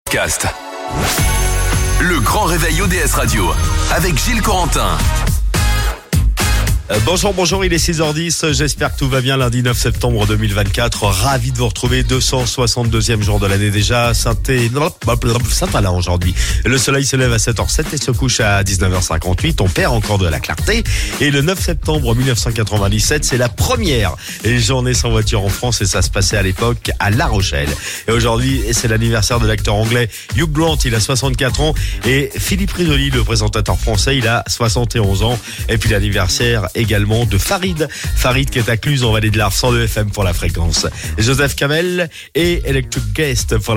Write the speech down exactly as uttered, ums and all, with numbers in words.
Cast. Le grand réveil O D S Radio avec Gilles Corentin. Euh, bonjour, bonjour, il est six heures dix, j'espère que tout va bien lundi neuf septembre deux mille vingt-quatre, ravi de vous retrouver, deux cent soixante-deuxième jour de l'année déjà, Saint-Alain aujourd'hui. Le soleil se lève à sept heures sept et se couche à dix-neuf heures cinquante-huit, on perd encore de la clarté et le neuf septembre mille neuf cent quatre-vingt-dix-sept, c'est la première journée sans voiture en France et ça se passait à l'époque à La Rochelle. Et aujourd'hui, c'est l'anniversaire de l'acteur anglais Hugh Grant, il a soixante-quatre ans et Philippe Risoli, le présentateur français, il a soixante et onze ans et puis l'anniversaire également de Farid. Farid qui est à Cluse en Vallée de l'Arve, cent deux F M pour la fréquence. Joseph Kamel et Electric Guest pour